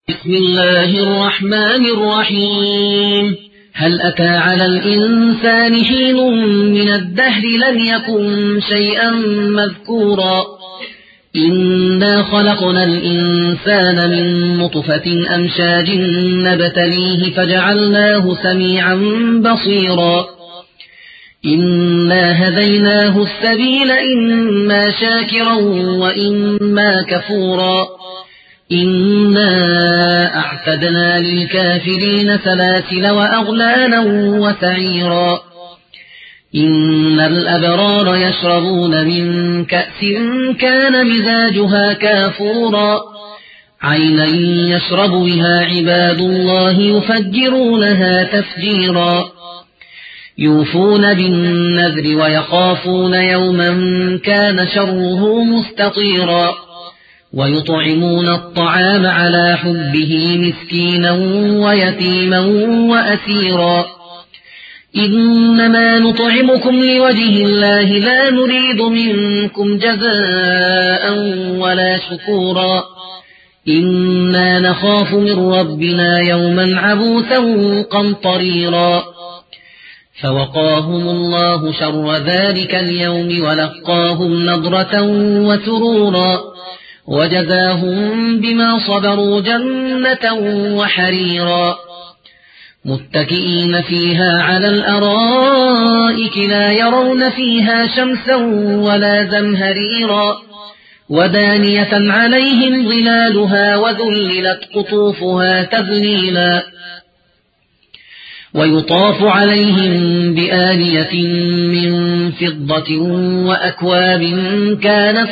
بسم الله الرحمن الرحيم. هل أتى على الإنسان حين من الدهر لم يكن شيئا مذكورا إنا خلقنا الإنسان من نطفة أمشاج نبتليه فجعلناه سميعا بصيرا إنا هديناه السبيل إما شاكرا وإما كفورا إنا أعتدنا للكافرين سلاسل وأغلالا وسعيرا إن الأبرار يشربون من كأس كان مزاجها كافورا عينا يشرب بها عباد الله يفجرونها تفجيرا يوفون بالنذر ويخافون يوما كان شره مستطيرا ويطعمون الطعام على حبه مسكينا ويتيما وأسيرا إنما نطعمكم لوجه الله لا نريد منكم جزاء ولا شكورا إنا نخاف من ربنا يوما عبوسا قمطريرا فوقاهم الله شر ذلك اليوم ولقاهم نضرة وسرورا وجزاهم بما صبروا جنة وحريرا متكئين فيها على الأرائك لا يرون فيها شمسا ولا زمهريرا ودانية عليهم ظلالها وذللت قطوفها تذليلا ويطاف عليهم بآنية من فضة وأكواب كانت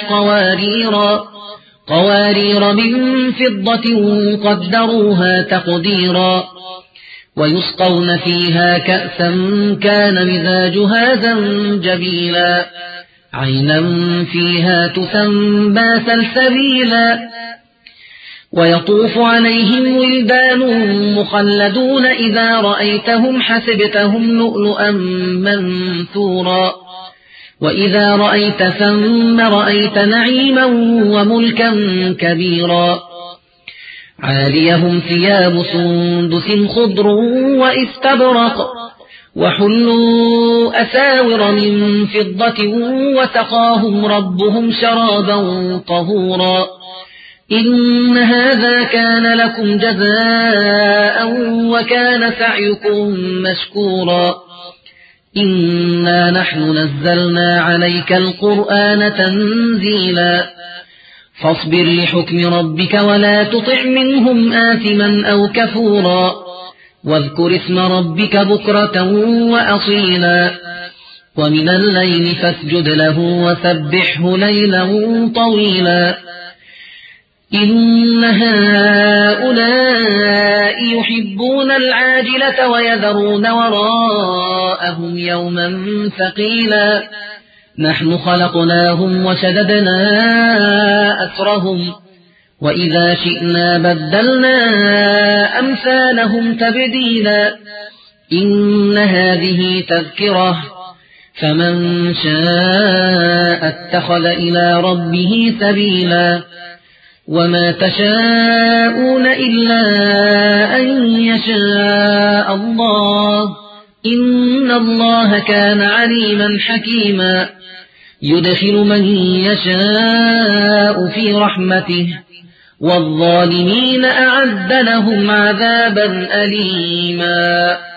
قوارير من فضة قدروها تقديرا ويسقون فيها كأسا كان مزاجها زنجبيلا عينا فيها تسمى سلسبيلا ويطوف عليهم ولدان مخلدون إذا رأيتهم حسبتهم لؤلؤا منثورا وإذا رأيت ثم رأيت نعيما وملكا كبيرا عاليهم ثياب سندس خضر واستبرق وحلوا أساور من فضة وسقاهم ربهم شرابا طهورا إن هذا كان لكم جزاء وكان سعيكم مشكورا إنا نحن نزلنا عليك القرآن تنزيلا فاصبر لحكم ربك ولا تطع منهم آثما أو كفورا واذكر اسم ربك بكرة وأصيلا ومن الليل فاسجد له وسبحه ليلا طويلا إن هؤلاء يحبون العاجلة ويذرون وراءهم يوما ثقيلا نحن خلقناهم وشددنا أسرهم وإذا شئنا بدلنا أمثالهم تبديلا إن هذه تذكرة فمن شاء اتخذ إلى ربه سبيلا وما تشاءون إلا أن يشاء الله إن الله كان عليما حكيما يدخل من يشاء في رحمته والظالمين أعد لهم عذابا أليما.